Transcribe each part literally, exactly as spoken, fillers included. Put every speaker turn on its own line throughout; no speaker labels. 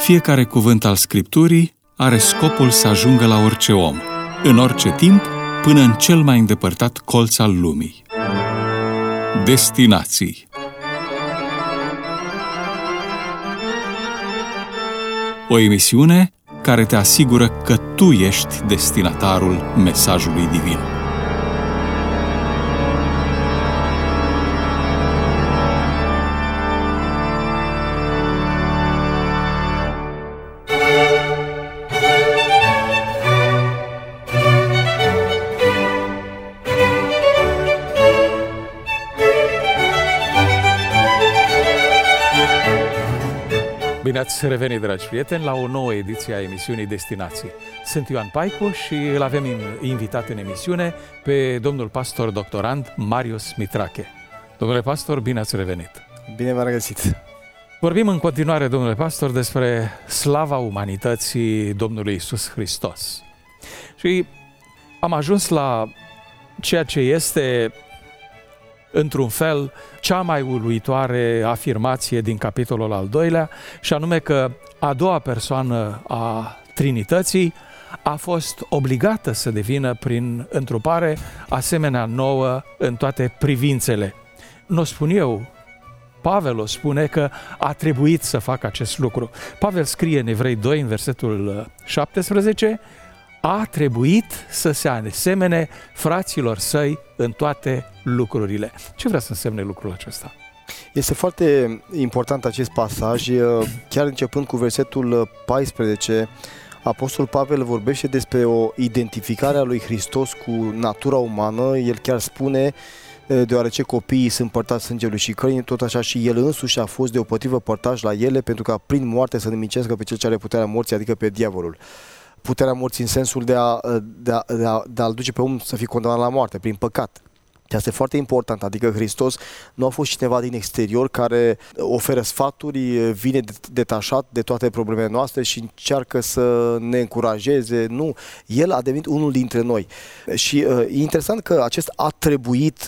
Fiecare cuvânt al Scripturii are scopul să ajungă la orice om, în orice timp, până în cel mai îndepărtat colț al lumii. Destinații. O emisiune care te asigură că tu ești destinatarul mesajului divin.
Bine ați revenit, dragi prieteni, la o nouă ediție a emisiunii Destinații. Sunt Ioan Paicu și îl avem invitat în emisiune pe domnul pastor doctorand Marius Mitrache. Domnule pastor, bine ați revenit!
Bine v-am regăsit!
Vorbim în continuare, domnule pastor, despre slava umanității Domnului Iisus Hristos. Și am ajuns la ceea ce este, într-un fel, cea mai uluitoare afirmație din capitolul al doilea, și anume că a doua persoană a Trinității a fost obligată să devină prin întrupare asemenea nouă în toate privințele. Nu spun eu, Pavel o spune că a trebuit să facă acest lucru. Pavel scrie în Evrei doi, în versetul șaptesprezece, a trebuit să se asemene fraților săi în toate lucrurile. Ce vrea să însemne lucrul acesta?
Este foarte important acest pasaj, chiar începând cu versetul paisprezece, Apostol Pavel vorbește despre o identificare a lui Hristos cu natura umană. El chiar spune, deoarece copiii sunt părtași sângelui și cărnii, tot așa și el însuși a fost deopotrivă părtaș la ele, pentru ca prin moarte să nimicească pe cel ce are puterea morții, adică pe diavolul. Puterea morții în sensul de, a, de, a, de, a, de a-l duce pe om să fie condamnat la moarte, prin păcat. Și asta e foarte important, adică Hristos nu a fost cineva din exterior care oferă sfaturi, vine detașat de toate problemele noastre și încearcă să ne încurajeze. Nu, El a devenit unul dintre noi. Și e interesant că acest a trebuit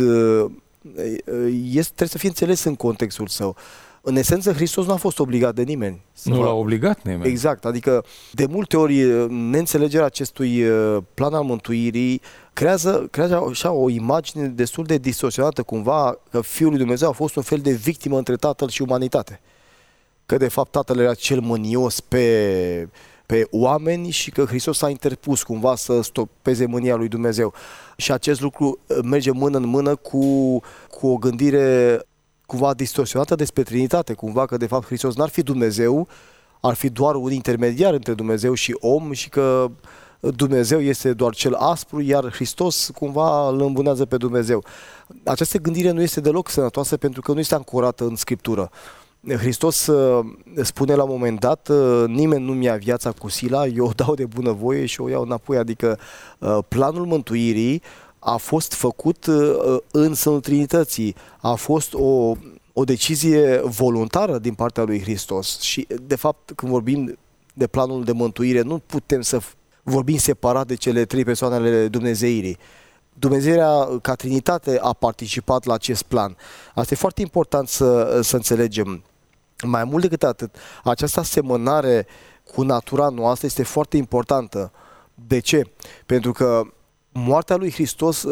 este, trebuie să fie înțeles în contextul său. În esență, Hristos nu a fost obligat de nimeni.
Nu l-a obligat nimeni.
Exact, adică de multe ori neînțelegerea acestui plan al mântuirii creează, creează așa o imagine destul de distorsionată cumva că Fiul lui Dumnezeu a fost un fel de victimă între Tatăl și umanitate. Că de fapt Tatăl era cel mânios pe, pe oameni și că Hristos s-a interpus cumva să stopeze mânia lui Dumnezeu. Și acest lucru merge mână în mână cu, cu o gândire cumva distorsionată despre Trinitate, cumva că de fapt Hristos n-ar fi Dumnezeu, ar fi doar un intermediar între Dumnezeu și om și că Dumnezeu este doar cel aspru, iar Hristos cumva îl îmbunează pe Dumnezeu. Această gândire nu este deloc sănătoasă pentru că nu este ancorată în Scriptură. Hristos spune la un moment dat, nimeni nu mi-a viața cu sila, eu o dau de bunăvoie și o iau înapoi, adică planul mântuirii a fost făcut în sânul Trinității, a fost o, o decizie voluntară din partea lui Hristos și de fapt când vorbim de planul de mântuire nu putem să vorbim separat de cele trei persoane ale Dumnezeirii. Dumnezeirea ca Trinitate a participat la acest plan. Asta e foarte important să, să înțelegem. Mai mult decât atât, această asemănare cu natura noastră este foarte importantă. De ce? Pentru că moartea lui Hristos,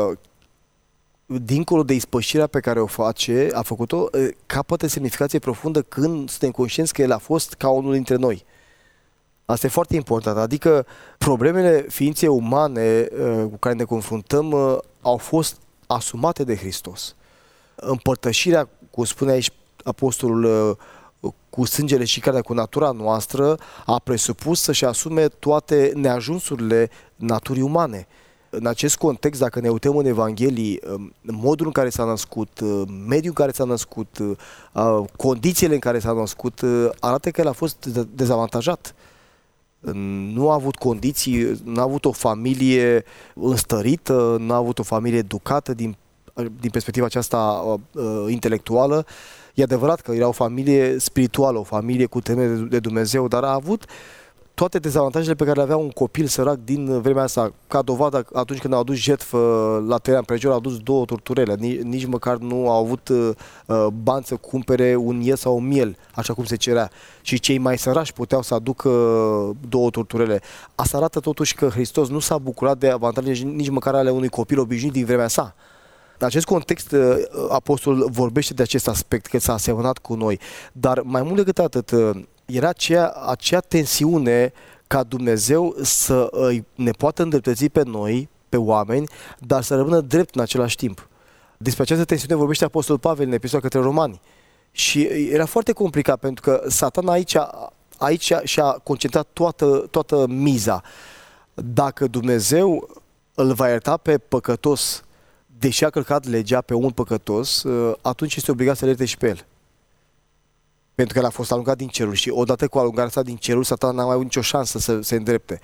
dincolo de ispășirea pe care o face, a făcut-o, capătă semnificație profundă când suntem conștienți că El a fost ca unul dintre noi. Asta e foarte important, adică problemele ființei umane cu care ne confruntăm au fost asumate de Hristos. Împărtășirea, cum spune aici apostolul, cu sângele și carnea, cu natura noastră, a presupus să-și asume toate neajunsurile naturii umane. În acest context, dacă ne uităm în Evanghelii, modul în care s-a născut, mediul în care s-a născut, condițiile în care s-a născut, arată că el a fost dezavantajat. Nu a avut condiții, nu a avut o familie înstărită, nu a avut o familie educată din, din perspectiva aceasta uh, intelectuală. E adevărat că era o familie spirituală, o familie cu temere de Dumnezeu, dar a avut toate dezavantajele pe care le avea un copil sărac din vremea asta, ca dovadă atunci când au adus jertfă la teren împrejur, au adus două turturele, nici, nici măcar nu au avut uh, bani să cumpere un iez sau un miel, așa cum se cerea. Și cei mai sărași puteau să aducă două turturele. Asta arată totuși că Hristos nu s-a bucurat de avantajele nici măcar ale unui copil obișnuit din vremea sa. În acest context, apostolul vorbește de acest aspect, că s-a asemănat cu noi. Dar mai mult decât atât, era aceea, acea tensiune ca Dumnezeu să ne poată îndreptăți pe noi, pe oameni, dar să rămână drept în același timp. Despre această tensiune vorbește apostolul Pavel în epistola către Romani. Și era foarte complicat, pentru că Satan aici, aici și-a concentrat toată, toată miza. Dacă Dumnezeu îl va ierta pe păcătos, deși a călcat legea pe un păcătos, atunci este obligat să-l ierte și pe el. Pentru că el a fost alungat din cerul și odată cu alungarea sa din cerul, Satan n-a mai avut nicio șansă să se îndrepte.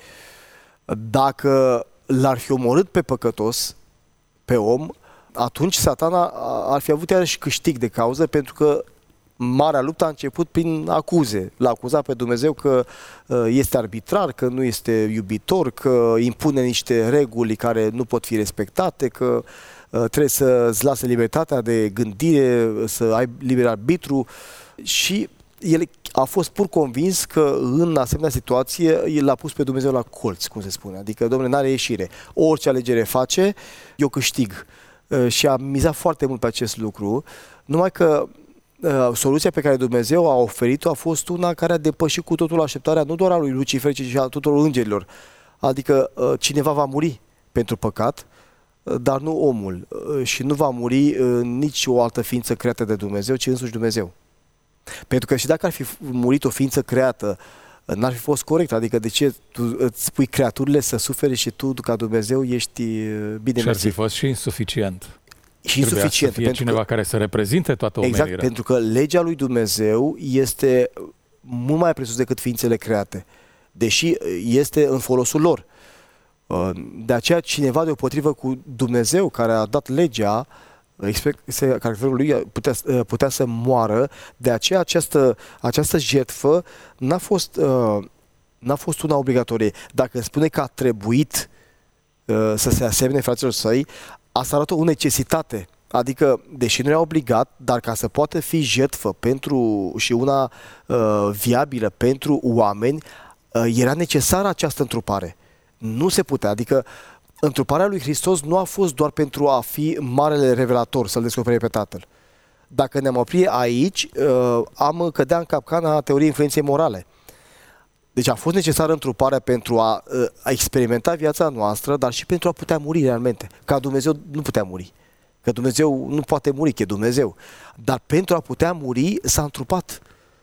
Dacă l-ar fi omorât pe păcătos, pe om, atunci Satana ar fi avut iarăși câștig de cauză, pentru că marea luptă a început prin acuze. L-a acuzat pe Dumnezeu că este arbitrar, că nu este iubitor, că impune niște reguli care nu pot fi respectate, că trebuie să-ți lase libertatea de gândire, să ai liber arbitru. Și el a fost pur convins că în asemenea situație el l-a pus pe Dumnezeu la colț, cum se spune. Adică, domnule, n-are ieșire. Orice alegere face, eu câștig. Și a mizat foarte mult pe acest lucru, numai că uh, soluția pe care Dumnezeu a oferit-o a fost una care a depășit cu totul așteptarea nu doar a lui Lucifer, ci și a tuturor îngerilor. Adică uh, cineva va muri pentru păcat, uh, dar nu omul. Uh, și nu va muri uh, nici o altă ființă creată de Dumnezeu, ci însuși Dumnezeu. Pentru că și dacă ar fi murit o ființă creată, uh, n-ar fi fost corect. Adică de ce tu îți spui creaturile să sufere și tu, ca Dumnezeu, ești uh, bine
și ar fi fost și insuficient.
Și insuficient.
Să fie cineva că, care să reprezinte toată omenirea.
Exact, pentru că legea lui Dumnezeu este mult mai presus decât ființele create, deși este în folosul lor. De aceea cineva deopotrivă cu Dumnezeu, care a dat legea, caracterul lui putea, putea să moară. De aceea această, această jertfă n-a fost, n-a fost una obligatorie. Dacă spune că a trebuit să se asemene fraților săi, asta arată o necesitate. Adică, deși nu era obligat, dar ca să poată fi jertfă pentru și una uh, viabilă pentru oameni, uh, era necesară această întrupare. Nu se putea. Adică, întruparea lui Hristos nu a fost doar pentru a fi marele revelator, să-L descopere pe Tatăl. Dacă ne-am opri aici, uh, am cădea în capcana teoriei influenței morale. Deci a fost necesară întruparea pentru a, a experimenta viața noastră, dar și pentru a putea muri realmente. Ca Dumnezeu nu putea muri. Că Dumnezeu nu poate muri, că e Dumnezeu. Dar pentru a putea muri s-a întrupat.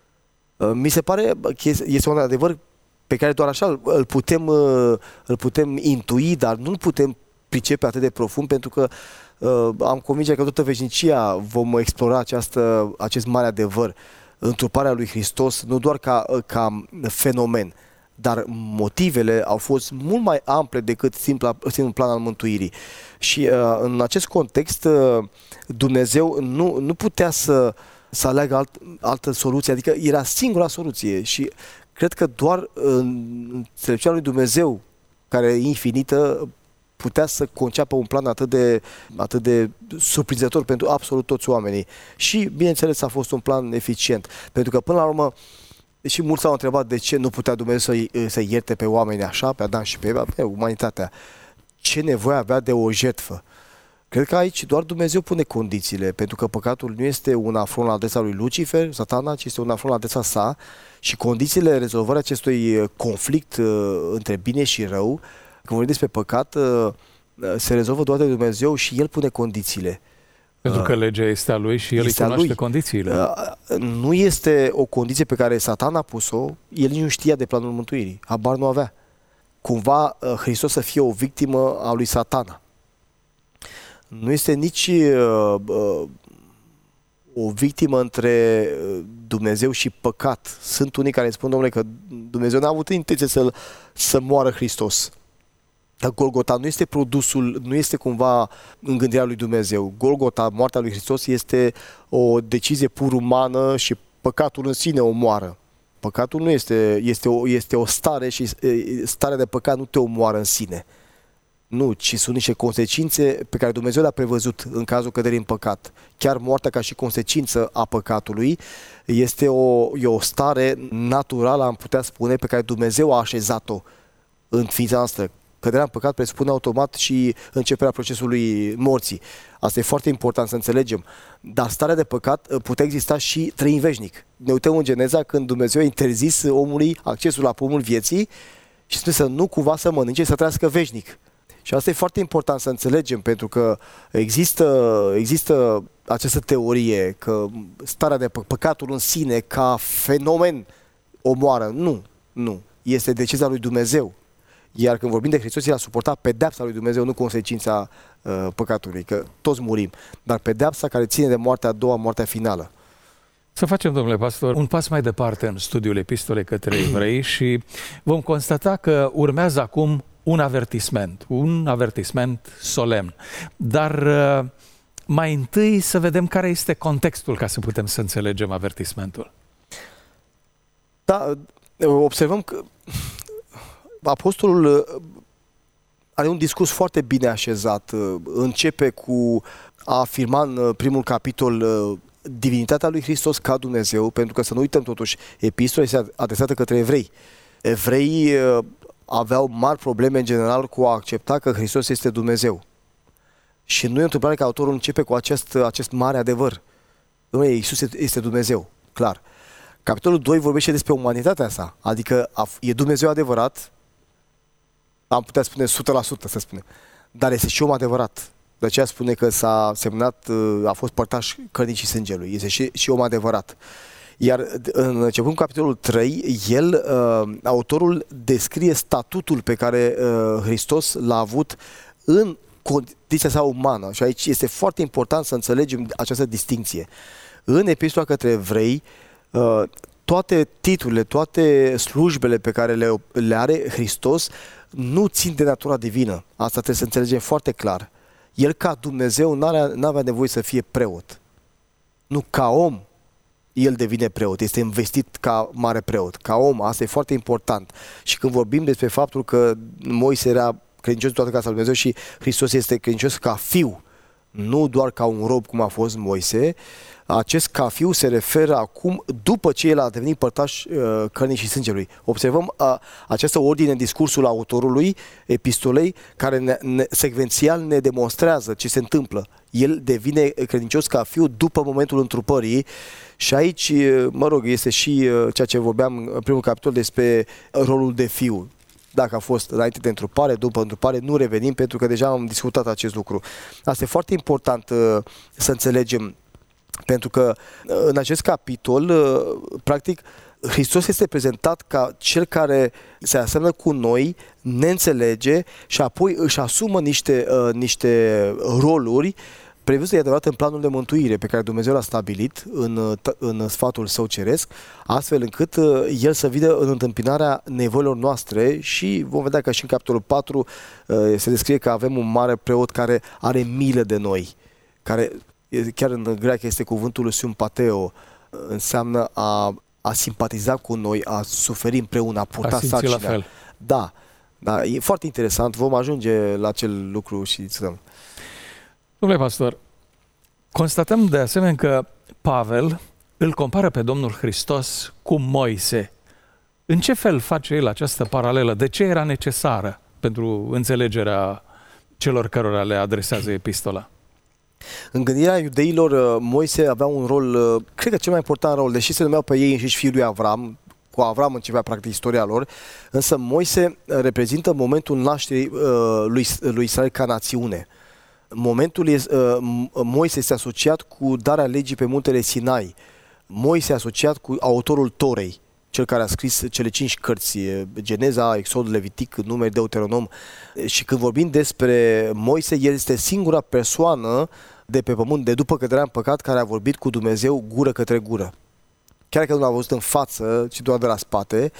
Mi se pare că este un adevăr pe care doar așa îl putem, îl putem intui, dar nu îl putem pricepe atât de profund, pentru că am convingerea că toată veșnicia vom explora această, acest mare adevăr. Întruparea lui Hristos, nu doar ca, ca fenomen, dar motivele au fost mult mai ample decât simpla, simplul plan al mântuirii. Și uh, în acest context, uh, Dumnezeu nu, nu putea să, să aleagă alt, altă soluție, adică era singura soluție și cred că doar înțelepciunea lui Dumnezeu, care e infinită, putea să conceapă un plan atât de, atât de surprinzător pentru absolut toți oamenii. Și, bineînțeles, a fost un plan eficient. Pentru că, până la urmă, și mulți s-au întrebat de ce nu putea Dumnezeu să, să ierte pe oameni așa, pe Adam și pe Eva, pe umanitatea. Ce nevoie avea de o jertfă? Cred că aici doar Dumnezeu pune condițiile, pentru că păcatul nu este un afront la adresa lui Lucifer, Satana, ci este un afront la adresa sa și condițiile rezolvării acestui conflict uh, între bine și rău, când vorbim despre păcat, uh, se rezolvă doar de Dumnezeu și El pune condițiile.
Pentru că legea este a Lui și El îi cunoaște lui. Condițiile.
Uh, nu este o condiție pe care Satan a pus-o, El nici nu știa de planul mântuirii, habar nu avea. Cumva uh, Hristos să fie o victimă a lui Satana. Nu este nici uh, uh, o victimă între Dumnezeu și păcat. Sunt unii care spun, domnule, că Dumnezeu n-a avut intenție să, să moară Hristos. Dar Golgota nu este produsul, nu este cumva în gândirea lui Dumnezeu. Golgota, moartea lui Hristos, este o decizie pur umană și păcatul în sine o moară. Păcatul nu este, este, o, este o stare și starea de păcat nu te omoară în sine. Nu, ci sunt niște consecințe pe care Dumnezeu le-a prevăzut în cazul căderii în păcat. Chiar moartea ca și consecință a păcatului este o, e o stare naturală, am putea spune, pe care Dumnezeu a așezat-o în ființa noastră. Căderea în păcat presupune automat și începerea procesului morții. Asta e foarte important să înțelegem. Dar starea de păcat putea exista și trăind veșnic. Ne uităm în Geneza când Dumnezeu a interzis omului accesul la pomul vieții și spune să nu cumva să mănânce, să trăiască veșnic. Și asta e foarte important să înțelegem, pentru că există, există această teorie că starea de pă- păcatul în sine ca fenomen omoară. Nu, nu. Este decizia lui Dumnezeu. Iar când vorbim de Hristos, El a suportat pedeapsa lui Dumnezeu, nu consecința uh, păcatului, că toți murim. Dar pedeapsa care ține de moartea a doua, moartea finală.
Să facem, domnule pastor, un pas mai departe în studiul epistolei către evrei și vom constata că urmează acum un avertisment, un avertisment solemn. Dar mai întâi să vedem care este contextul ca să putem să înțelegem avertismentul.
Da, observăm că apostolul are un discurs foarte bine așezat. Începe cu a afirma în primul capitol divinitatea lui Hristos ca Dumnezeu, pentru că să nu uităm totuși, epistola este adresată către evrei. Evreii aveau mari probleme în general cu a accepta că Hristos este Dumnezeu. Și nu e întâmplare că autorul începe cu acest, acest mare adevăr. Dom'le, Iisus este Dumnezeu, clar. Capitolul doi vorbește despre umanitatea sa, adică e Dumnezeu adevărat, am putea spune o sută la sută, să spunem, dar este și om adevărat. De aceea spune că s-a semnat, a fost părtaș cărnicii sângelui, este și, și om adevărat. Iar în începând cu capitolul trei, el, uh, autorul descrie statutul pe care uh, Hristos l-a avut în condiția sa umană. Și aici este foarte important să înțelegem această distinție. În epistola către evrei, uh, toate titlurile, toate slujbele pe care le, le are Hristos nu țin de natura divină. Asta trebuie să înțelegem foarte clar. El ca Dumnezeu n-avea nevoie să fie preot. Nu, ca om, el devine preot, este investit ca mare preot, ca om, asta e foarte important. Și când vorbim despre faptul că Moise era credincios toată casa lui Dumnezeu și Hristos este credincios ca fiu, nu doar ca un rob cum a fost Moise, acest ca fiu se referă acum după ce el a devenit părtaș uh, cărnii și sângelui. Observăm uh, această ordine în discursul autorului epistolei care ne, ne, secvențial ne demonstrează ce se întâmplă. El devine credincios ca fiu după momentul întrupării și aici, mă rog, este și uh, ceea ce vorbeam în primul capitol despre rolul de fiu. Dacă a fost înainte de întrupare, după întrupare, nu revenim pentru că deja am discutat acest lucru. Asta e foarte important uh, să înțelegem, pentru că în acest capitol, practic, Hristos este prezentat ca cel care se aseamnă cu noi, ne înțelege și apoi își asumă niște, uh, niște roluri prevăzute, e adevărat, în planul de mântuire pe care Dumnezeu l-a stabilit în, în sfatul său ceresc, astfel încât uh, El să vină în întâmpinarea nevoilor noastre și vom vedea că și în capitolul patru uh, se descrie că avem un mare preot care are milă de noi, care chiar în greacă este cuvântul sympateo, înseamnă a, a simpatiza cu noi, a suferi împreună, a purta sarcina.
La fel.
Da, da, e foarte interesant, vom ajunge la acel lucru și să...
Domnule pastor, constatăm de asemenea că Pavel îl compară pe Domnul Hristos cu Moise. În ce fel face el această paralelă? De ce era necesară pentru înțelegerea celor cărora le adresează epistola?
În gândirea iudeilor, Moise avea un rol, cred că cel mai important rol, deși se numeau pe ei înșiși fiul lui Avram, cu Avram începea practic istoria lor, însă Moise reprezintă momentul nașterii uh, lui, lui Israel ca națiune. Momentul este, uh, Moise este asociat cu darea legii pe muntele Sinai. Moise asociat cu autorul Torei, cel care a scris cele cinci cărți, Geneza, Exod, Levitic, Numeri, Deuteronom. Și când vorbim despre Moise, el este singura persoană de pe pământ, de după căderea în păcat, care a vorbit cu Dumnezeu gură către gură. Chiar că nu l-a văzut în față, ci doar de la spate,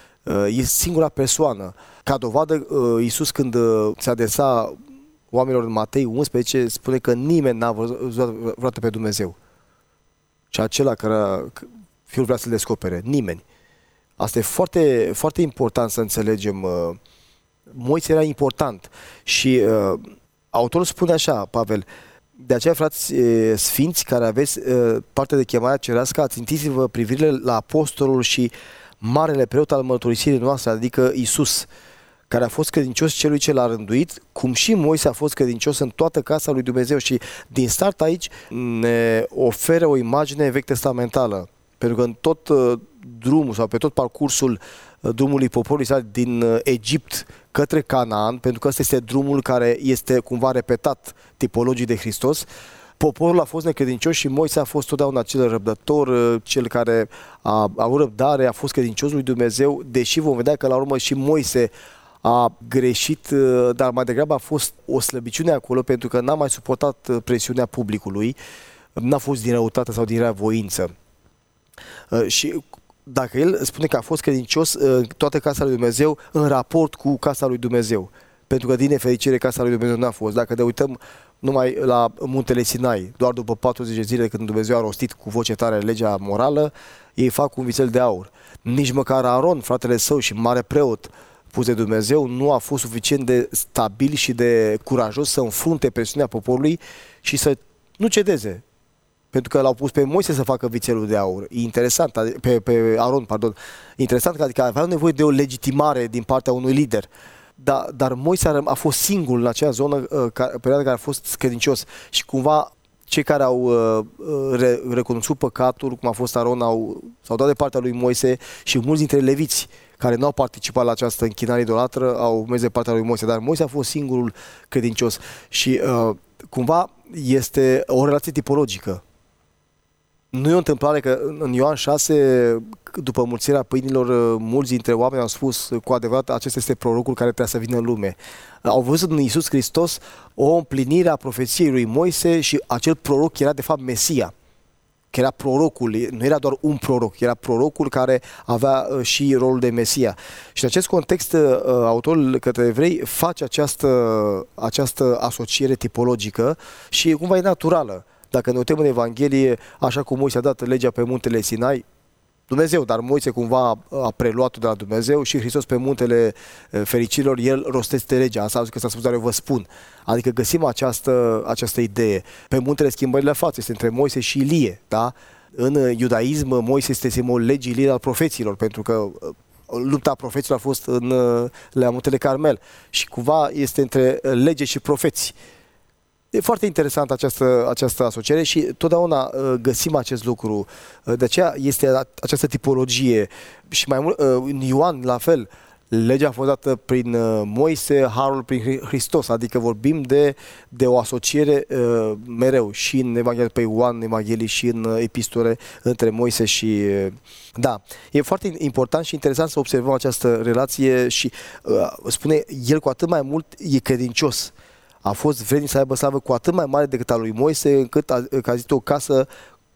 e singura persoană. Ca dovadă, Iisus, când se adresa oamenilor în Matei unsprezece, spune că nimeni n-a văzut vreodată pe Dumnezeu. Și acela care Fiul vrea să-L descopere, nimeni. Asta e foarte, foarte important să înțelegem. Moise era important și uh, autorul spune așa, Pavel: de aceea, frați sfinți care aveți uh, parte de chemarea cerească, ațintiți-vă privirile la apostolul și marele preot al mărturisirii noastre, adică Iisus, care a fost credincios celui ce l-a rânduit, cum și Moise a fost credincios în toată casa lui Dumnezeu. Și din start aici ne oferă o imagine vechi testamentală, pentru că în tot uh, drumul sau pe tot parcursul uh, drumului poporului Israel din uh, Egipt către Canaan, pentru că ăsta este drumul care este cumva repetat tipologic de Hristos, poporul a fost necredincios și Moise a fost totdeauna cel răbdător, cel care a avut răbdare, a fost credincios lui Dumnezeu, deși vom vedea că la urmă și Moise a greșit, dar mai degrabă a fost o slăbiciune acolo, pentru că n-a mai suportat presiunea publicului, n-a fost din răutate sau din rea voință. Și dacă el spune că a fost credincios în toată casa lui Dumnezeu, în raport cu casa lui Dumnezeu, pentru că din nefericire casa lui Dumnezeu n-a fost. Dacă ne uităm numai la muntele Sinai, doar după patruzeci de zile când Dumnezeu a rostit cu voce tare legea morală, ei fac un vițel de aur. Nici măcar Aron, fratele său și mare preot pus de Dumnezeu, nu a fost suficient de stabil și de curajos să înfrunte presiunea poporului și să nu cedeze. Pentru că l-au pus pe Moise să facă vițelul de aur. E interesant, pe, pe Aron, pardon. Interesant că adică avea nevoie de o legitimare din partea unui lider. Dar, dar Moise a, a fost singur în acea zonă, uh, perioada care a fost credincios. Și cumva cei care au uh, re, recunoscut păcatul, cum a fost Aron, au, s-au dat de partea lui Moise, și mulți dintre leviți care nu au participat la această închinare idolatră au mers de partea lui Moise. Dar Moise a fost singurul credincios. Și uh, cumva este o relație tipologică. Nu e o întâmplare că în Ioan șase, după mulțirea pâinilor, mulți dintre oameni au spus cu adevărat: acesta este prorocul care trebuie să vină în lume. Au văzut în Iisus Hristos o împlinire a profeției lui Moise și acel proroc era de fapt Mesia. Că era prorocul, nu era doar un proroc, era prorocul care avea și rolul de Mesia. Și în acest context, autorul către evrei face această, această asociere tipologică și cumva e naturală. Dacă ne uităm în Evanghelie, așa cum Moise a dat legea pe muntele Sinai, Dumnezeu, dar Moise cumva a preluat-o de la Dumnezeu, și Hristos pe muntele fericirilor, el rostește legea. Asta că s-a spus, dar eu vă spun. Adică găsim această, această idee. Pe muntele schimbării la față este între Moise și Ilie, da? În iudaism, Moise este simbolul legii, Ilie al profeților, pentru că lupta profeților a fost în, la muntele Carmel și cumva este între lege și profeți. E foarte interesant această, această asociere și totdeauna uh, găsim acest lucru. Uh, de aceea este această tipologie. Și mai mult, uh, în Ioan, la fel, legea a fost dată prin uh, Moise, harul prin Hristos. Adică vorbim de, de o asociere uh, mereu și în Evanghelie pe Ioan, în Evanghelie și în uh, epistole între Moise și... Uh, da, e foarte important și interesant să observăm această relație și uh, spune, el cu atât mai mult e credincios. A fost vrednic să aibă slavă cu atât mai mare decât a lui Moise, încât a, că a zis o casă,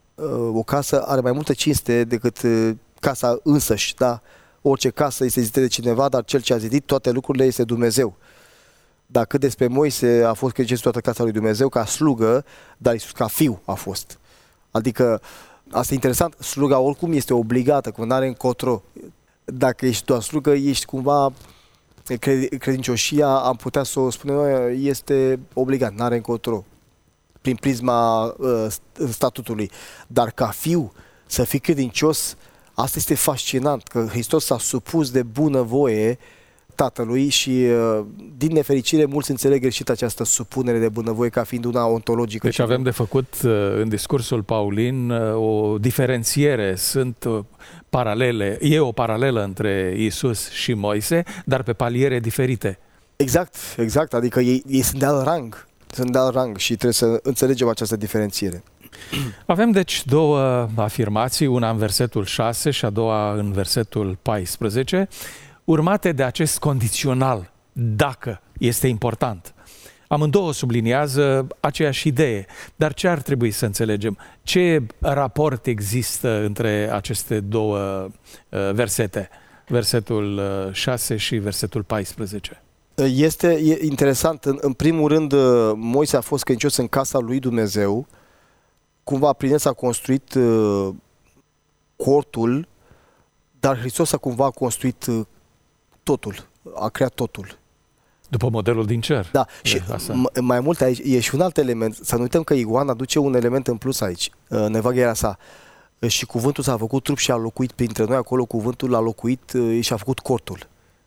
o casă are mai multă cinste decât casa însăși, da? Orice casă este zidită de cineva, dar cel ce a zidit toate lucrurile este Dumnezeu. Dar cât despre Moise, a fost credincios toată casa lui Dumnezeu ca slugă, dar Iisus ca fiu a fost. Adică, asta e interesant, sluga oricum este obligată, când nu are încotro. Dacă ești doar slugă, ești cumva... credincioșia, am putea să o spunem noi, este obligat, n-are încotro, prin prisma uh, statutului. Dar ca fiu, să fii credincios, asta este fascinant, că Hristos s-a supus de bunăvoie Tatălui și, uh, din nefericire, mulți înțeleg greșit această supunere de bunăvoie ca fiind una ontologică.
Deci avem de făcut, uh, în discursul Paulin, uh, o diferențiere. Sunt uh, paralele, e o paralelă între Iisus și Moise, dar pe paliere diferite.
Exact, exact, adică ei, ei sunt de alt rang, sunt de alt rang și trebuie să înțelegem această diferențiere.
Avem deci două afirmații, una în versetul șase și a doua în versetul paisprezece, urmate de acest condițional, dacă este important. Amândouă subliniază aceeași idee, dar ce ar trebui să înțelegem? Ce raport există între aceste două uh, versete? Versetul șase și versetul paisprezece.
Este interesant, în, în primul rând, Moise a fost credincios în casa lui Dumnezeu, cumva prin el s-a construit uh, cortul, dar Hristos a cumva construit totul, a creat totul.
După modelul din cer.
Da, și m- mai mult aici e și un alt element. Să nu uităm că Ioan aduce un element în plus aici, în Evanghelia sa. Și cuvântul s-a făcut trup și a locuit printre noi, acolo cuvântul a locuit și a făcut cortul.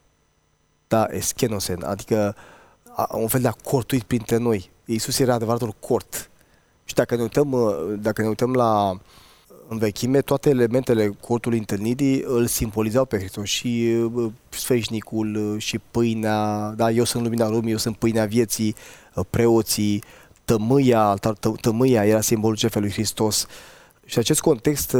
Da, eschenosen, adică un fel de a cortuit printre noi. Iisus era adevăratul cort. Și dacă ne uităm, dacă ne uităm la în vechime, toate elementele cortului întâlnirii îl simbolizau pe Hristos, și sfeșnicul, și pâinea, da, eu sunt lumina lumii, eu sunt pâinea vieții, preoții, tămâia, altar, tă, tămâia era simbolul jertfei lui Hristos. Și în acest context,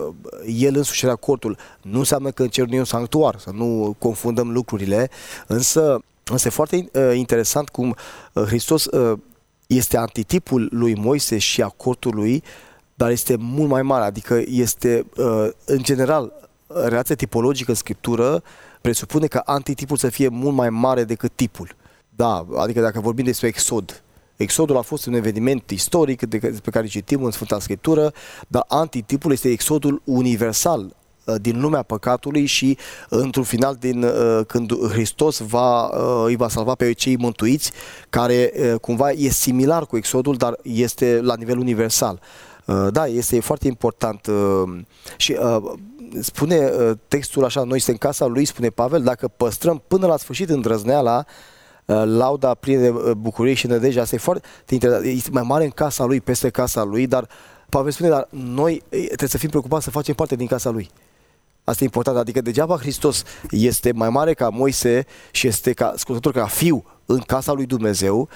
el însuși era cortul. Nu înseamnă că în cer nu e un sanctuar, să nu confundăm lucrurile, însă, însă e foarte interesant cum Hristos este antitipul lui Moise și a cortului, dar este mult mai mare, adică este, în general, relația tipologică în Scriptură presupune ca antitipul să fie mult mai mare decât tipul. Da, adică dacă vorbim despre Exod, Exodul a fost un eveniment istoric pe care citim în Sfânta Scriptură, dar antitipul este Exodul universal din lumea păcatului și într-un final din, când Hristos va, îi va salva pe cei mântuiți, care cumva e similar cu Exodul, dar este la nivel universal. Da, este foarte important și spune textul așa, noi suntem în casa lui, spune Pavel, dacă păstrăm până la sfârșit îndrăzneala, lauda plină de bucurie și nădejde, asta e foarte interesant, este mai mare în casa lui, peste casa lui, dar Pavel spune, dar noi trebuie să fim preocupați să facem parte din casa lui. Asta e important, adică degeaba Hristos este mai mare ca Moise și este ca ascultător, ca fiu în casa lui Dumnezeu,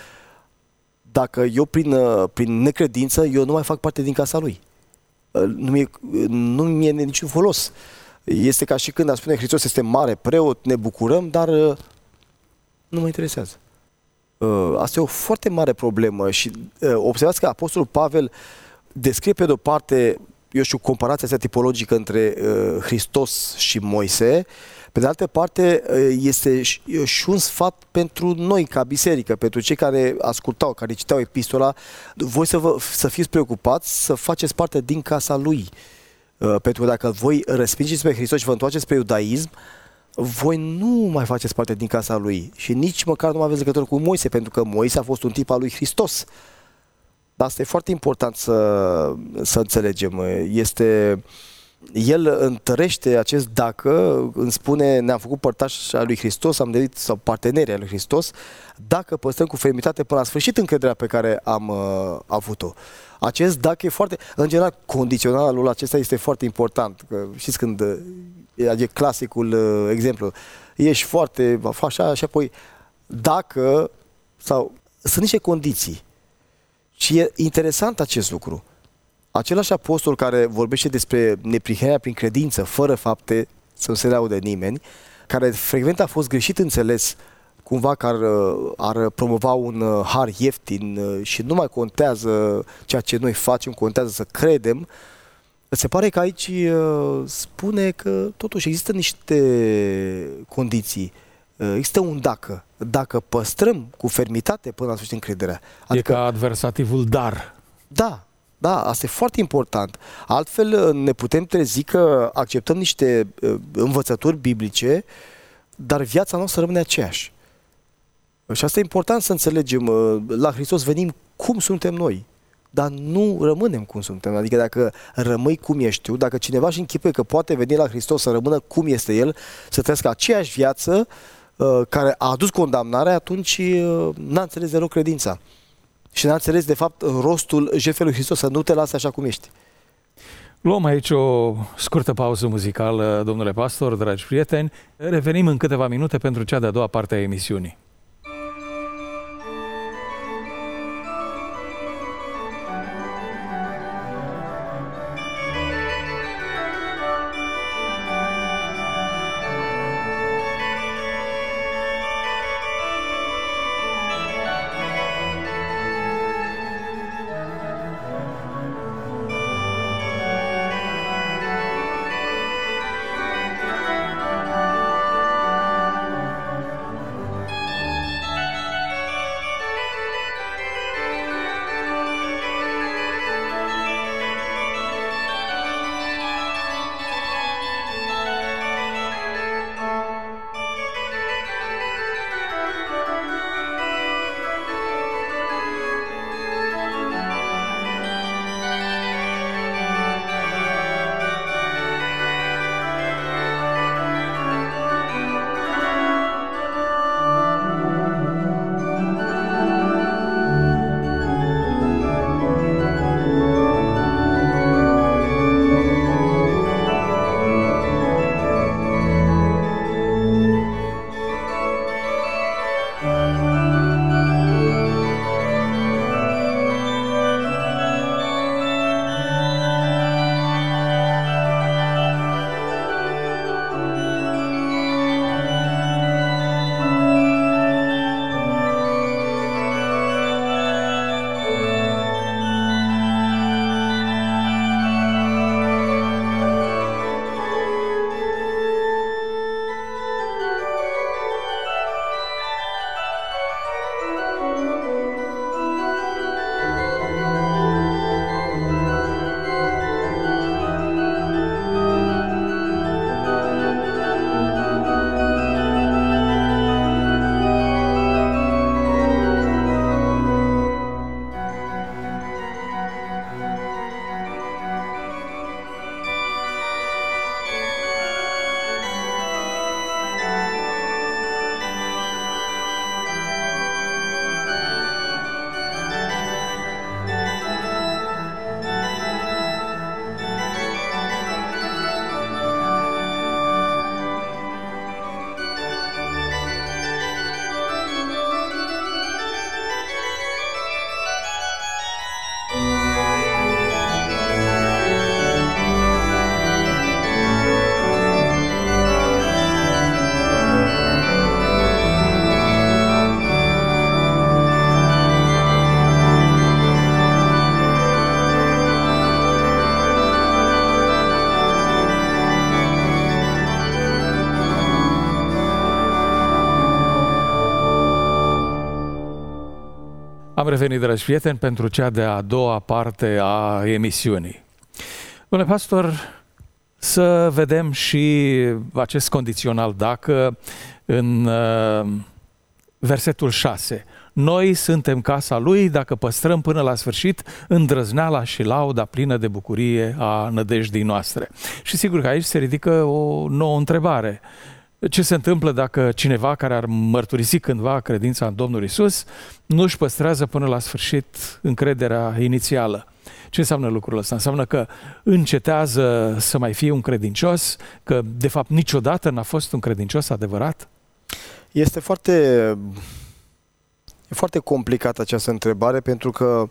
dacă eu prin, prin necredință, eu nu mai fac parte din casa lui. Nu mi-e, nu mi-e niciun folos. Este ca și când a spune Hristos este mare preot, ne bucurăm, dar nu mă interesează. Asta e o foarte mare problemă și observați că Apostolul Pavel descrie pe de-o parte, eu știu, comparația asta tipologică între Hristos și Moise. Pe de altă parte, este și un sfat pentru noi ca biserică, pentru cei care ascultau, care citeau epistola, voi să, vă, să fiți preocupați să faceți parte din casa lui. Pentru că dacă voi respingeți pe Hristos și vă întoarceți spre iudaism, voi nu mai faceți parte din casa lui și nici măcar nu mai aveți legătură cu Moise, pentru că Moise a fost un tip al lui Hristos. Dar asta e foarte important să, să înțelegem. Este... El întărește acest dacă, îmi spune, ne-am făcut părtași al lui Hristos, am devenit sau parteneri al lui Hristos, dacă păstrăm cu fermitate până la sfârșit încrederea pe care am uh, avut-o. Acest dacă e foarte, în general, condiționalul acesta este foarte important. Că, știți când, e clasicul uh, exemplu, ești foarte, așa, și apoi, dacă, sau, sunt niște condiții. Și e interesant acest lucru. Același apostol care vorbește despre neprihănirea prin credință, fără fapte, să nu se laude nimeni, care frecvent a fost greșit înțeles cumva că ar, ar promova un har ieftin și nu mai contează ceea ce noi facem, contează să credem, se pare că aici spune că totuși există niște condiții. Există un dacă. Dacă păstrăm cu fermitate până la sfârșit încrederea.
Adică, e ca adversativul dar.
Da. Da, asta e foarte important. Altfel ne putem trezi că acceptăm niște învățături biblice, dar viața noastră rămâne aceeași. Și asta e important să înțelegem. La Hristos venim cum suntem noi, dar nu rămânem cum suntem. Adică dacă rămâi cum ești tu, dacă cineva își închipuie că poate veni la Hristos să rămână cum este El, să trăiască aceeași viață care a adus condamnarea, atunci n-a înțeles deloc credința. Și n-a înțeles, de fapt, rostul jertfei lui Hristos, să nu te lase așa cum ești.
Luăm aici o scurtă pauză muzicală, domnule pastor, dragi prieteni. Revenim în câteva minute pentru cea de-a doua parte a emisiunii. Am revenit, dragi prieteni, pentru cea de-a doua parte a emisiunii. Domnule pastor, să vedem și acest condițional dacă în uh, versetul șase. Noi suntem casa lui dacă păstrăm până la sfârșit îndrăzneala și lauda plină de bucurie a nădejdii noastre. Și sigur că aici se ridică o nouă întrebare. Ce se întâmplă dacă cineva care ar mărturisi cândva credința în Domnul Iisus nu își păstrează până la sfârșit încrederea inițială? Ce înseamnă lucrul ăsta? Înseamnă că încetează să mai fie un credincios, că de fapt niciodată n-a fost un credincios adevărat?
Este foarte, e foarte complicată această întrebare, pentru că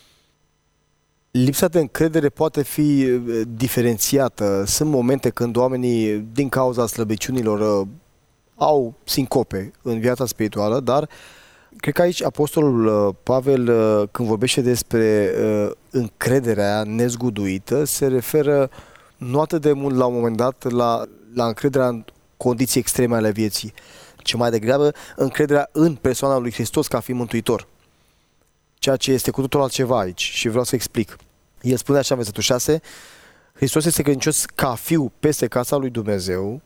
lipsa de încredere poate fi diferențiată. Sunt momente când oamenii, din cauza slăbiciunilor, au sincope în viața spirituală, dar cred că aici Apostolul Pavel, când vorbește despre încrederea nezguduită, se referă nu atât de mult la un moment dat la, la încrederea în condiții extreme ale vieții, ci mai degrabă încrederea în persoana lui Hristos ca fiind mântuitor. Ceea ce este cu totul altceva aici și vreau să explic. El spune așa în versetul șase: Hristos este credincios ca fiu peste casa lui Dumnezeu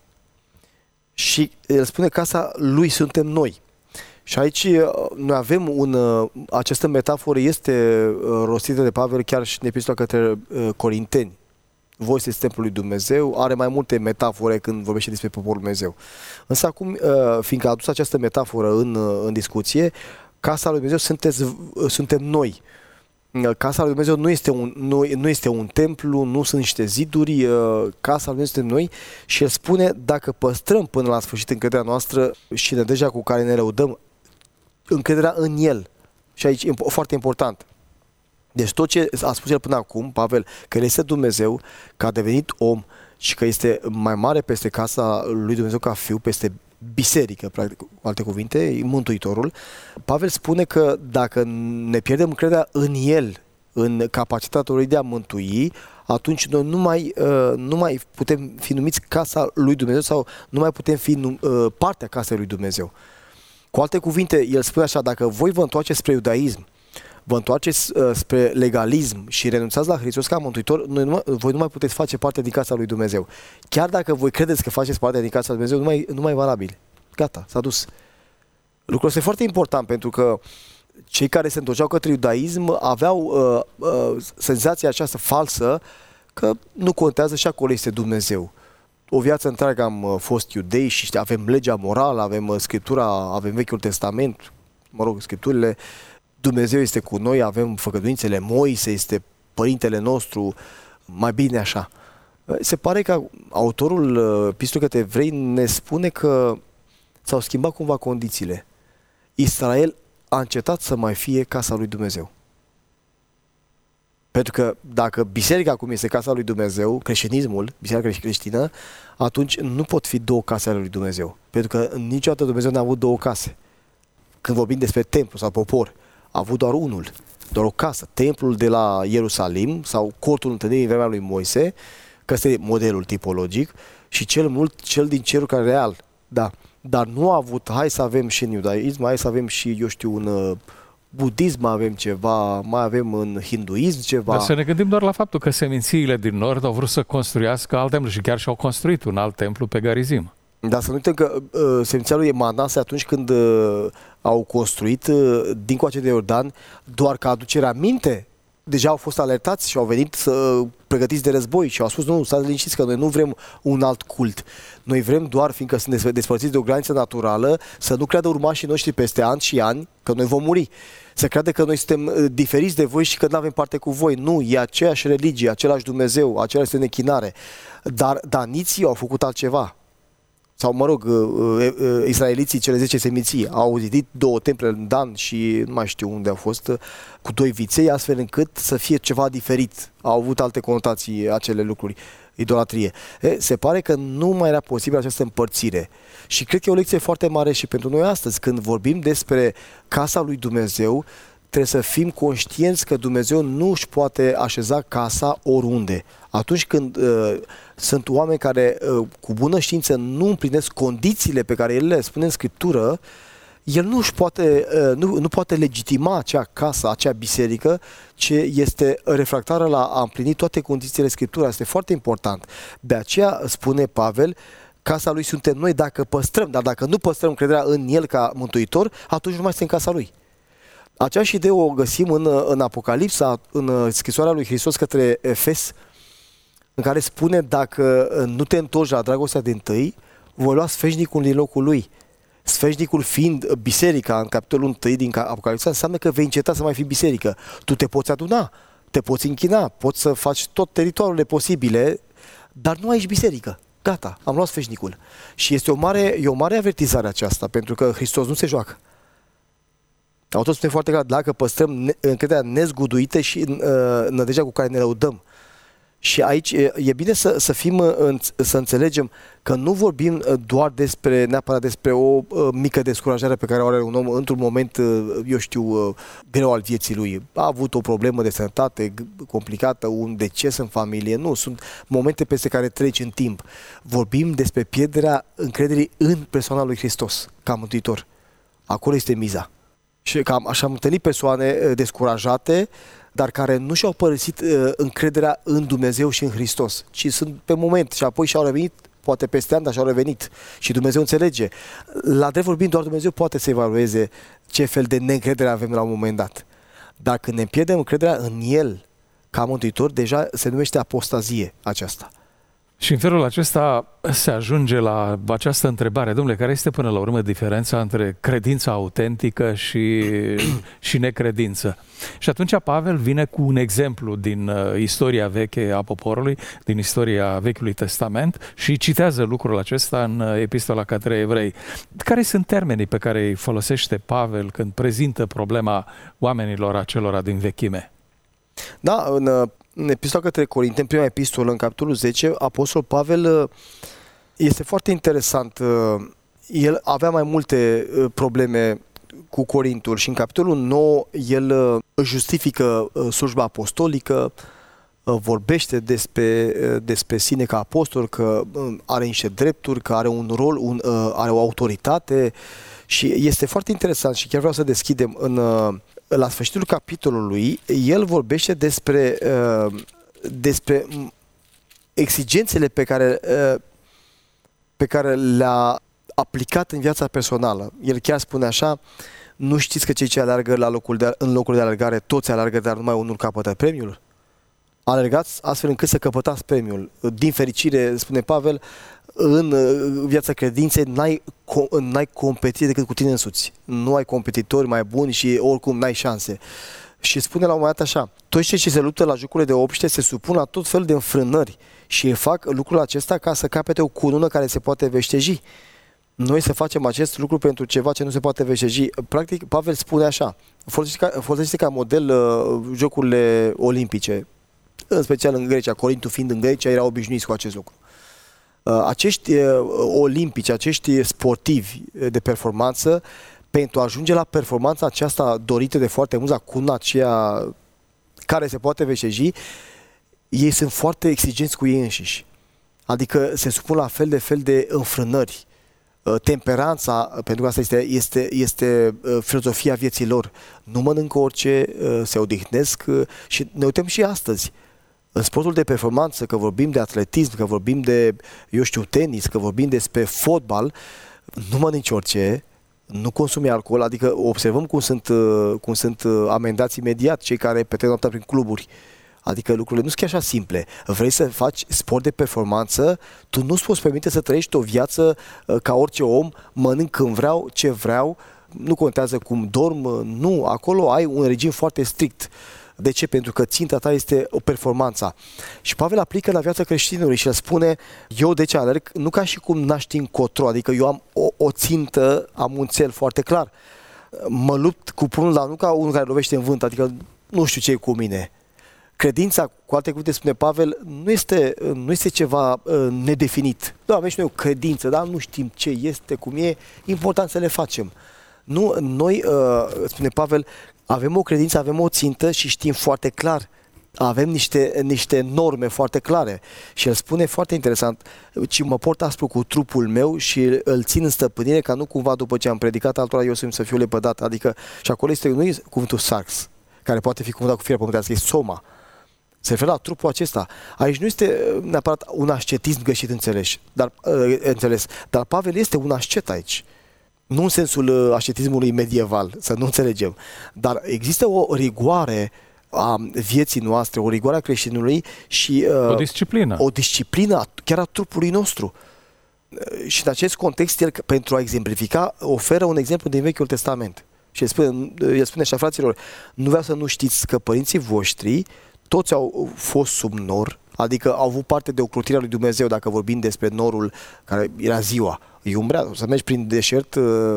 și el spune casa lui suntem noi. Și aici noi avem un, această metaforă este rostită de Pavel chiar și în epistola către Corinteni. Voi sunteți templul lui Dumnezeu, are mai multe metafore când vorbește despre poporul Dumnezeu. Însă acum, fiindcă a adus această metaforă în, în discuție, casa lui Dumnezeu sunteți, suntem noi. Casa lui Dumnezeu nu este, un, nu, nu este un templu, nu sunt niște ziduri, casa lui Dumnezeu suntem noi și el spune dacă păstrăm până la sfârșit încrederea noastră și nădejdea cu care ne lăudăm, încrederea în el. Și aici e foarte important. Deci tot ce a spus el până acum, Pavel, că el este Dumnezeu, că a devenit om și că este mai mare peste casa lui Dumnezeu ca fiu, peste biserică, practic, cu alte cuvinte, e Mântuitorul. Pavel spune că dacă ne pierdem încrederea în el, în capacitatea lui de a mântui, atunci noi nu mai, uh, nu mai putem fi numiți casa lui Dumnezeu sau nu mai putem fi num- uh, partea casei lui Dumnezeu. Cu alte cuvinte, el spune așa: dacă voi vă întoarceți spre iudaism, vă întoarceți uh, spre legalism și renunțați la Hristos ca Mântuitor, noi nu mai, voi nu mai puteți face parte din casa lui Dumnezeu. Chiar dacă voi credeți că faceți parte din casa lui Dumnezeu, nu mai, nu mai e valabil. Gata, s-a dus. Lucrul este foarte important, pentru că cei care se întorceau către iudaism aveau uh, uh, senzația aceasta falsă că nu contează și acolo este Dumnezeu. O viață întreagă am fost iudei și avem legea morală, avem Scriptura, avem Vechiul Testament, mă rog, Scripturile, Dumnezeu este cu noi, avem făgăduințele, Moise este părintele nostru, mai bine așa. Se pare că autorul Epistolei către Evrei ne spune că s-au schimbat cumva condițiile. Israel a încetat să mai fie casa lui Dumnezeu. Pentru că dacă biserica acum este casa lui Dumnezeu, creștinismul, biserica creștină, atunci nu pot fi două case ale lui Dumnezeu. Pentru că niciodată Dumnezeu n-a avut două case. Când vorbim despre templu sau popor, a avut doar unul, doar o casă. Templul de la Ierusalim sau cortul întâlnirii în vremea lui Moise, că este modelul tipologic, și cel mult, cel din cerul care real, da. Dar nu a avut, hai să avem și în iudaism, hai să avem și, eu știu, în budism avem ceva, mai avem în hinduism ceva.
Dar să ne gândim doar la faptul că semințiile din nord au vrut să construiască alt templu și chiar și-au construit un alt templu pe Garizim.
Dar să nu uităm că uh, seminția lui Manase, atunci când uh, au construit uh, dincoace de Iordan, doar ca aducere aminte, deja au fost alertați și au venit să uh, pregătiți de război și au spus: nu, stați liniștiți că noi nu vrem un alt cult. Noi vrem doar, fiindcă suntem despărțiți de o graniță naturală, să nu creadă urmașii noștri peste ani și ani că noi vom muri. Să creadă că noi suntem diferiți de voi și că nu avem parte cu voi. Nu, e aceeași religie, același Dumnezeu, același este nechinare. Dar daniții au făcut altceva. Sau, mă rog, israeliții, cele zece seminții, au zidit două temple în Dan și nu mai știu unde au fost, cu doi viței, astfel încât să fie ceva diferit. Au avut alte conotații acele lucruri, idolatrie. E, se pare că nu mai era posibil această împărțire. Și cred că e o lecție foarte mare și pentru noi astăzi. Când vorbim despre casa lui Dumnezeu, trebuie să fim conștienți că Dumnezeu nu își poate așeza casa oriunde. Atunci când uh, sunt oameni care uh, cu bună știință nu împlinesc condițiile pe care El le spune în Scriptură, el nu își poate, nu, nu poate legitima acea casă, acea biserică, ce este refractară la a împlini toate condițiile Scripturii. Este foarte important. De aceea spune Pavel, casa lui suntem noi dacă păstrăm, dar dacă nu păstrăm încrederea în el ca mântuitor, atunci nu mai suntem casa lui. Aceeași idee o găsim în, în Apocalipsa, în scrisoarea lui Hristos către Efes, în care spune, dacă nu te întorci la dragostea dintâi, voi lua sfeșnicul din locul lui. Sfeșnicul fiind biserica, în capitolul unu din Apocalipsa, înseamnă că vei înceta să mai fii biserică. Tu te poți aduna, te poți închina, poți să faci tot teritoriile posibile, dar nu ai ești biserică. Gata, am luat sfeșnicul. Și este o mare, e o mare avertizare aceasta, pentru că Hristos nu se joacă. Autorul spune foarte clar, dacă păstrăm încrederea nezguduită și uh, nădejdea cu care ne lăudăm. Și aici e, e bine să, să fim, în, să înțelegem că nu vorbim doar despre, neapărat despre o uh, mică descurajare pe care o are un om într-un moment, uh, eu știu, uh, greu al vieții lui. A avut o problemă de sănătate complicată, un deces în familie. Nu, sunt momente peste care treci în timp. Vorbim despre pierderea încrederii în persoana lui Hristos, ca mântuitor. Acolo este miza. Și cam așa am întâlnit persoane descurajate, dar care nu și-au părăsit uh, încrederea în Dumnezeu și în Hristos, ci sunt pe moment și apoi și-au revenit, poate peste ani, dar și-au revenit. Și Dumnezeu înțelege. La drept vorbind, doar Dumnezeu poate să evalueze ce fel de neîncredere avem la un moment dat. Dar când ne pierdem încrederea în El, ca mântuitor, deja se numește apostazie aceasta.
Și în felul acesta se ajunge la această întrebare, domnule, care este până la urmă diferența între credința autentică și, și necredință? Și atunci Pavel vine cu un exemplu din uh, istoria veche a poporului, din istoria Vechiului Testament și citează lucrul acesta în uh, Epistola către Evrei. Care sunt termenii pe care îi folosește Pavel când prezintă problema oamenilor acelora din vechime?
Da, în, în epistola către Corinteni, prima epistolă, în capitolul zece, Apostol Pavel este foarte interesant. El avea mai multe probleme cu Corintul și în capitolul nouă el își justifică slujba apostolică, vorbește despre, despre sine ca apostol, că are niște drepturi, că are un rol, un, are o autoritate și este foarte interesant și chiar vreau să deschidem în... La sfârșitul capitolului, el vorbește despre, uh, despre exigențele pe care, uh, pe care le-a aplicat în viața personală. El chiar spune așa, nu știți că cei ce alergă la locul de, în locul de alergare, toți alergă, dar numai unul capătă premiul? Alergați astfel încât să căpătați premiul. Din fericire, spune Pavel, în viața credinței n-ai, n-ai competiție decât cu tine însuți. Nu ai competitori mai buni și oricum n-ai șanse. Și spune la un moment dat așa, toți cei ce se luptă la jocurile de obște se supun la tot felul de înfrânări și fac lucrul acesta ca să capete o cunună care se poate veșteji. Noi să facem acest lucru pentru ceva ce nu se poate veșteji. Practic, Pavel spune așa, folosește ca, folosește ca model uh, jocurile olimpice, în special în Grecia, Corintul fiind în Grecia, erau obișnuiți cu acest lucru. Acești olimpici, acești sportivi de performanță, pentru a ajunge la performanța aceasta dorită de foarte mulți, cuna aceea care se poate veșteji, ei sunt foarte exigenți cu ei înșiși. Adică se supun la fel de fel de înfrânări. Temperanța, pentru că asta este, este, este filozofia vieții lor. Nu mănâncă orice, se odihnesc și ne uităm și astăzi. În sportul de performanță, că vorbim de atletism, că vorbim de, eu știu, tenis, că vorbim despre fotbal, nu mănânci orice, nu consumi alcool, adică observăm cum sunt, cum sunt amendați imediat cei care petrec noaptea prin cluburi. Adică lucrurile nu sunt chiar așa simple. Vrei să faci sport de performanță, tu nu-ți poți permite să trăiești o viață ca orice om, mănânc când vreau, ce vreau, nu contează cum dorm, nu, acolo ai un regim foarte strict. De ce? Pentru că ținta ta este o performanță. Și Pavel aplică la viața creștinului și el spune, eu de ce alerg, nu ca și cum n-aș ști încotro, adică eu am o, o țintă, am un țel foarte clar. Mă lupt cu pumnul, dar nu ca unul care lovește în vânt, adică nu știu ce e cu mine. Credința, cu alte cuvinte spune Pavel, nu este, nu este ceva uh, nedefinit. Da, avem și noi o credință, dar nu știm ce este, cum e, important să le facem. Nu, noi, uh, spune Pavel, avem o credință, avem o țintă și știm foarte clar avem niște, niște norme foarte clare. Și el spune foarte interesant, ci mă port aspru cu trupul meu și îl țin în stăpânire ca nu cumva după ce am predicat altora eu să fiu lepădat. Adică, și acolo este, nu e cuvântul sarx, care poate fi cuvântat cu firea pământească, e soma. Se referă la trupul acesta. Aici nu este neapărat un ascetism greșit înțeles, dar, uh, înțeles, dar Pavel este un ascet aici. Nu în sensul ascetismului medieval, să nu înțelegem, dar există o rigoare a vieții noastre, o rigoare a creștinului și uh,
o disciplină.
O disciplină chiar a trupului nostru. Și în acest context, el, pentru a exemplifica, oferă un exemplu din Vechiul Testament. Și el spune, el spune așa, fraților, nu vreau să nu știți că părinții voștri toți au fost sub nor, adică au avut parte de ocrotirea lui Dumnezeu, dacă vorbim despre norul care era ziua. E umbrea, să mergi prin deșert uh,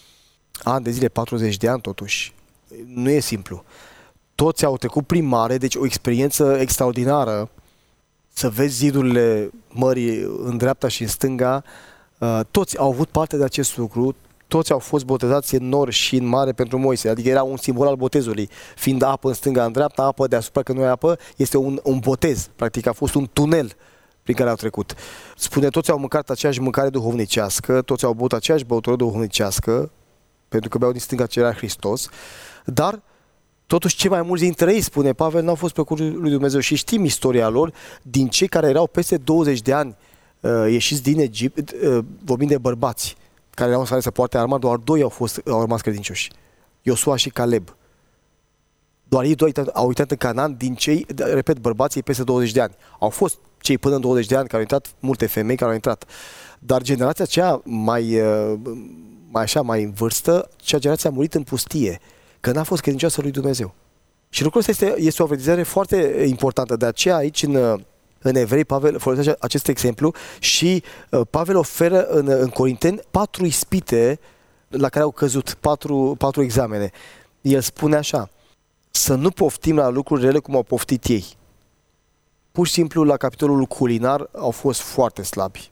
ani de zile, patruzeci de ani totuși. Nu e simplu. Toți au trecut prin mare, deci o experiență extraordinară, să vezi zidurile mării în dreapta și în stânga. Uh, toți au avut parte de acest lucru, toți au fost botezați în nor și în mare pentru Moise, adică era un simbol al botezului, fiind apă în stânga, în dreapta, apă deasupra, că nu e apă, este un, un botez, practic a fost un tunel prin care au trecut. Spune, toți au mâncat aceeași mâncare duhovnicească, toți au băut aceeași băutură duhovnicească, pentru că beau din stânga ce era Hristos, dar totuși cei mai mulți dintre ei, spune Pavel, n-au fost plăcuți lui Dumnezeu și știm istoria lor, din cei care erau peste douăzeci de ani uh, ieșiți din Egipt, uh, vorbind de bărbați, care erau în stare să poarte arma, doar doi au, fost, au rămas credincioși. Iosua și Caleb. Doar ei doi au uitat în Canaan din cei, repet, bărbații peste douăzeci de ani. Au fost cei până în douăzeci de ani care au intrat, multe femei care au intrat. Dar generația aceea mai, mai așa, mai în vârstă, cea generație a murit în pustie, că n-a fost credincioasă lui Dumnezeu. Și lucrul ăsta este, este o avertizare foarte importantă. De aceea aici în În Evrei, Pavel folosește acest exemplu și uh, Pavel oferă în, în Corinteni patru ispite la care au căzut, patru, patru examene. El spune așa, să nu poftim la lucruri rele cum au poftit ei. Pur și simplu, la capitolul culinar au fost foarte slabi.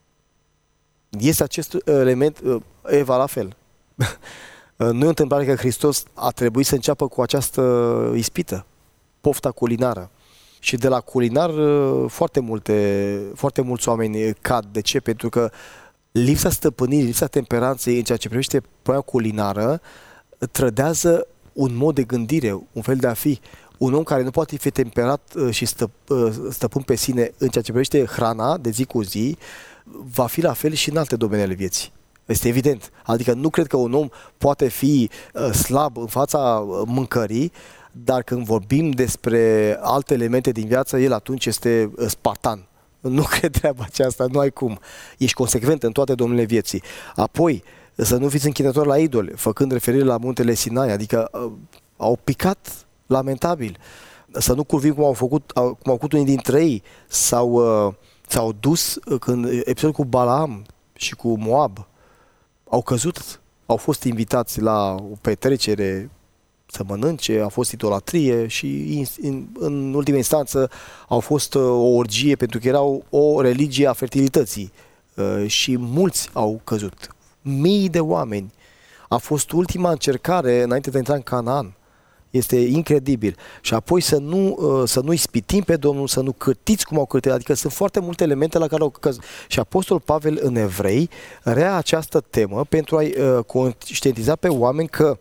Este acest element, uh, Eva la fel. Nu e o întâmplare că Hristos a trebuit să înceapă cu această ispită, pofta culinară. Și de la culinar foarte multe, foarte mulți oameni cad. De ce? Pentru că lipsa stăpânirii, lipsa temperanței în ceea ce privește problema culinară trădează un mod de gândire, un fel de a fi. Un om care nu poate fi temperat și stă, stăpân pe sine în ceea ce privește hrana de zi cu zi, va fi la fel și în alte domenii ale vieții. Este evident. Adică nu cred că un om poate fi slab în fața mâncării, dar când vorbim despre alte elemente din viață, el atunci este spartan. Nu cred treaba aceasta, nu ai cum. Ești consecvent în toate domeniile vieții. Apoi, să nu fiți închinători la idoli, făcând referire la muntele Sinai, adică uh, au picat lamentabil. Să nu curvim cum au făcut, cum au făcut unii dintre ei, sau uh, s-au dus când episodul cu Balaam și cu Moab au căzut, au fost invitați la o petrecere să mănânce, a fost idolatrie și în, în ultima instanță au fost uh, o orgie pentru că erau o religie a fertilității uh, și mulți au căzut. Mii de oameni. A fost ultima încercare înainte de a intra în Canaan. Este incredibil. Și apoi să nu, uh, să nu ispitim pe Domnul, să nu cârtiți cum au cârtit. Adică sunt foarte multe elemente la care au căzut. Și Apostolul Pavel în Evrei rea această temă pentru a-i uh, conștientiza pe oameni că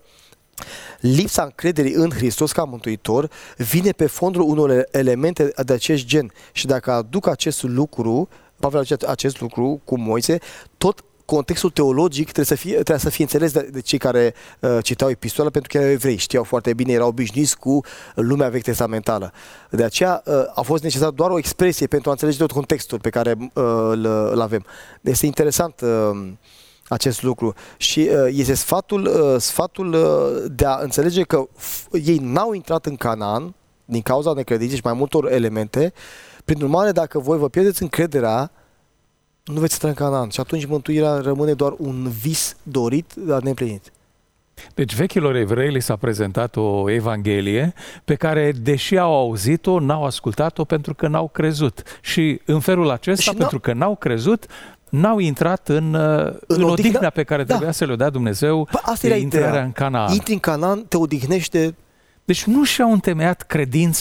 lipsa încrederii în Hristos ca Mântuitor vine pe fondul unor elemente de acest gen. Și dacă aduc acest lucru, Pavel aduce acest lucru cu Moise, tot contextul teologic trebuie să fie, trebuie să fie înțeles de, de cei care uh, citau epistola, pentru că erau evrei, știau foarte bine, erau obișnuiți cu lumea vechi testamentală. De aceea uh, a fost necesar doar o expresie pentru a înțelege tot contextul pe care uh, îl, îl avem. Este interesant uh, acest lucru și uh, este sfatul, uh, sfatul uh, de a înțelege că f- ei n-au intrat în Canaan din cauza necredinței și mai multor elemente. Prin urmare, dacă voi vă pierdeți încrederea, nu veți intra în Canaan și atunci mântuirea rămâne doar un vis dorit, dar neîmplinit.
Deci vechilor evrei li s-a prezentat o evanghelie pe care, deși au auzit-o, n-au ascultat-o pentru că n-au crezut. Și în felul acesta, pentru că n-au crezut, n-au intrat în, în, în odihna pe care trebuia da. să le-o dea Dumnezeu,
păi asta era
intrarea
ideea.
în Canaan.
Intri în Canaan, te odihnește.
Deci nu și-au întemeiat credința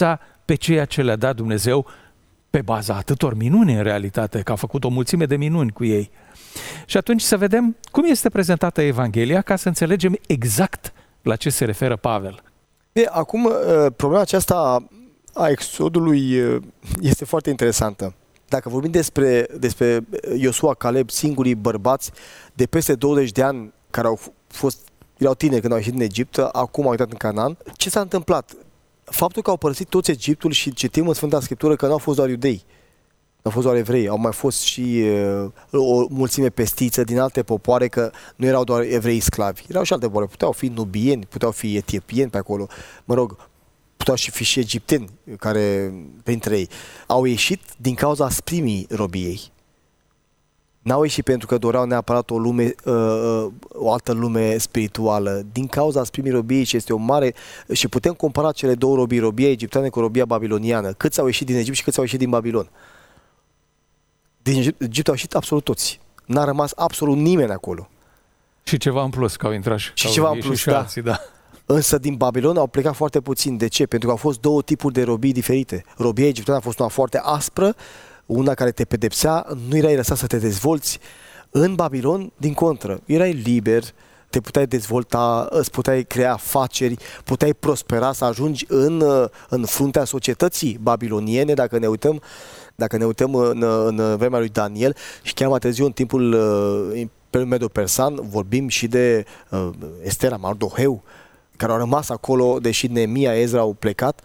pe ceea ce le-a dat Dumnezeu pe baza atâtor minuni în realitate, că a făcut o mulțime de minuni cu ei. Și atunci să vedem cum este prezentată Evanghelia ca să înțelegem exact la ce se referă Pavel.
E, acum, problema aceasta a exodului este foarte interesantă. Dacă vorbim despre, despre Iosua, Caleb, singurii bărbați de peste douăzeci de ani care au fost, erau tineri când au ieșit din Egipt, acum au intrat în Canaan, ce s-a întâmplat? Faptul că au părăsit toți Egiptul și citim în Sfânta Scriptură că nu au fost doar iudei, nu au fost doar evrei, au mai fost și uh, o mulțime pestiță din alte popoare, că nu erau doar evrei sclavi, erau și alte popoare, puteau fi nubieni, puteau fi etiopieni pe acolo, mă rog, puteau și fi și egipteni care printre ei. Au ieșit din cauza asprimii robiei. N-au ieșit pentru că doreau neapărat o lume, uh, o altă lume spirituală. Din cauza asprimii robiei, și este o mare... Și putem compara cele două robii, robia egipteană cu robia babiloniană. Câți au ieșit din Egipt și câți au ieșit din Babilon? Din Egipt, Egipt au ieșit absolut toți. N-a rămas absolut nimeni acolo.
Și ceva în plus, că au intrat și,
și ceva în plus,
și
da.
alții, da.
Însă din Babilon au plecat foarte puțin. De ce? Pentru că au fost două tipuri de robii diferite. Robia egipteană a fost una foarte aspră, una care te pedepsea, nu erai lăsat să te dezvolți. În Babilon, din contră, erai liber, te puteai dezvolta, îți puteai crea afaceri, puteai prospera, să ajungi în, în fruntea societății babiloniene, dacă ne uităm, dacă ne uităm în, în vremea lui Daniel și chiar mai târziu în timpul Imperiului Medo-Persan, vorbim și de uh, Estera, Mardoheu, care au rămas acolo, deși Neemia, Ezra au plecat.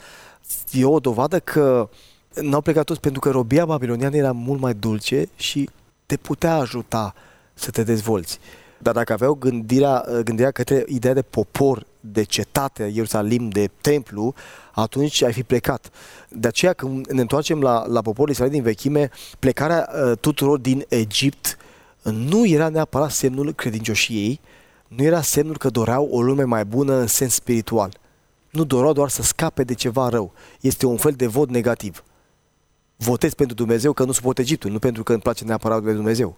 E o dovadă că n-au plecat toți pentru că robia babiloniană era mult mai dulce și te putea ajuta să te dezvolți. Dar dacă aveau gândirea, gândirea către ideea de popor, de cetate, Ierusalim, de templu, atunci ai fi plecat. De aceea când ne întoarcem la, la poporul Israel din vechime, plecarea uh, tuturor din Egipt nu era neapărat semnul credincioșiei, nu era semnul că doreau o lume mai bună în sens spiritual. Nu doreau doar să scape de ceva rău. Este un fel de vot negativ. Votez pentru Dumnezeu că nu suport Egiptul, nu pentru că îmi place neapărat de Dumnezeu.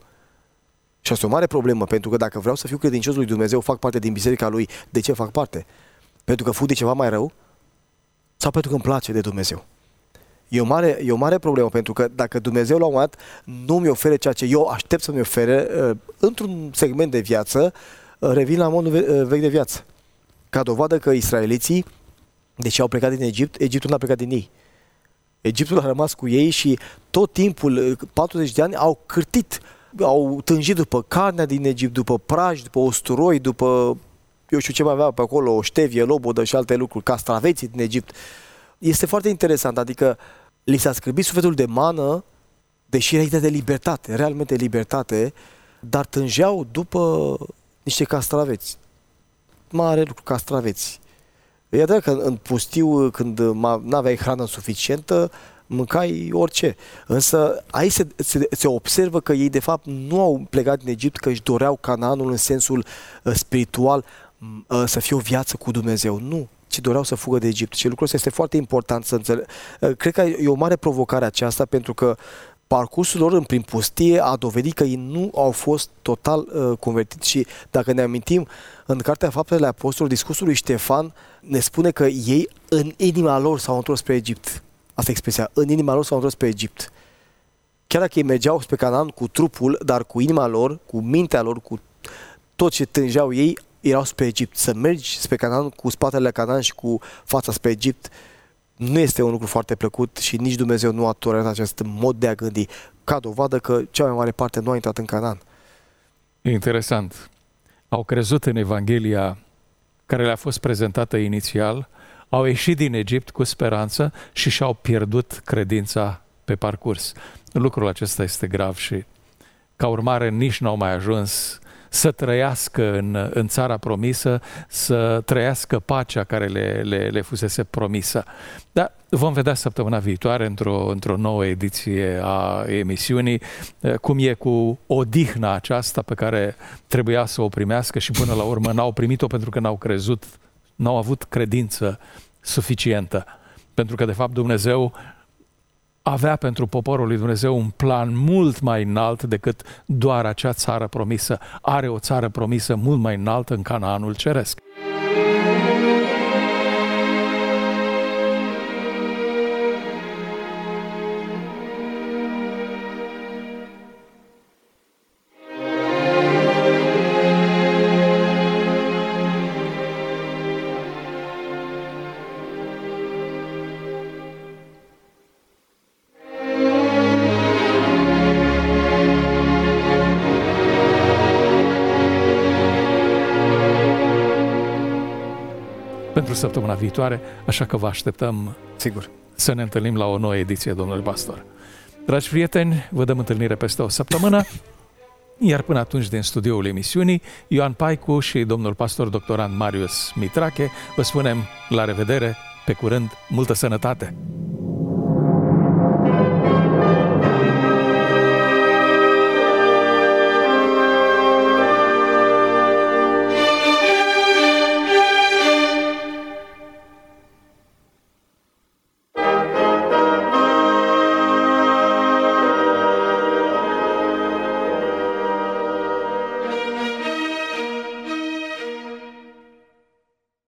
Și asta e o mare problemă, pentru că dacă vreau să fiu credincios lui Dumnezeu, fac parte din biserica lui, de ce fac parte? Pentru că fug de ceva mai rău? Sau pentru că îmi place de Dumnezeu? E o mare, e o mare problemă, pentru că dacă Dumnezeu la un moment dat nu mi oferă ceea ce eu aștept să mi ofere, într-un segment de viață, revin la modul vechi de viață. Ca dovadă că israeliții, deși au plecat din Egipt, Egiptul n-a plecat din ei. Egiptul a rămas cu ei și tot timpul, patruzeci de ani, au cârtit, au tânjit după carnea din Egipt, după prași, după usturoi, după, eu știu ce mai avea pe acolo, o ștevie, lobodă și alte lucruri, castraveții din Egipt. Este foarte interesant, adică li s-a scârbit sufletul de mană, deși era ideea de libertate, realmente libertate, dar tânjeau după niște castraveți. Mare lucru, castraveți. E adevărat că în pustiu, când n-aveai hrană suficientă, mâncai orice. Însă aici se, se, se observă că ei de fapt nu au plecat din Egipt că își doreau Canaanul în sensul uh, spiritual uh, să fie o viață cu Dumnezeu. Nu, ci doreau să fugă de Egipt. Și lucrul ăsta este foarte important să înțeleg. Uh, cred că e o mare provocare aceasta, pentru că parcursul lor în prin pustie a dovedit că ei nu au fost total uh, convertiți. Și dacă ne amintim, în Cartea Faptele Apostolilor, discursul lui Ștefan ne spune că ei în inima lor s-au întors spre Egipt. Asta e expresia, în inima lor s-au întors pe Egipt. Chiar dacă ei mergeau spre Canaan cu trupul, dar cu inima lor, cu mintea lor, cu tot ce tângeau ei, erau spre Egipt. Să mergi spre Canaan cu spatele la Canaan și cu fața spre Egipt nu este un lucru foarte plăcut și nici Dumnezeu nu a tolerat acest mod de a gândi, ca dovadă că cea mai mare parte nu a intrat în Canaan.
E interesant. Au crezut în Evanghelia care le-a fost prezentată inițial, au ieșit din Egipt cu speranță și și-au pierdut credința pe parcurs. Lucrul acesta este grav și ca urmare nici n-au mai ajuns să trăiască în, în țara promisă, să trăiască pacea care le, le, le fusese promisă. Dar vom vedea săptămâna viitoare, într-o, într-o nouă ediție a emisiunii, cum e cu odihna aceasta pe care trebuia să o primească și până la urmă n-au primit-o pentru că n-au crezut, n-au avut credință suficientă. Pentru că, de fapt, Dumnezeu avea pentru poporul lui Dumnezeu un plan mult mai înalt decât doar acea țară promisă. Are o țară promisă mult mai înaltă în Canaanul Ceresc. pentru săptămâna viitoare, așa că vă așteptăm
Sigur.
să ne întâlnim la o nouă ediție, domnule pastor. Dragi prieteni, vă dăm întâlnire peste o săptămână, iar până atunci din studioul emisiunii, Ioan Paicu și domnul pastor doctorand Marius Mitrache vă spunem la revedere, pe curând, multă sănătate!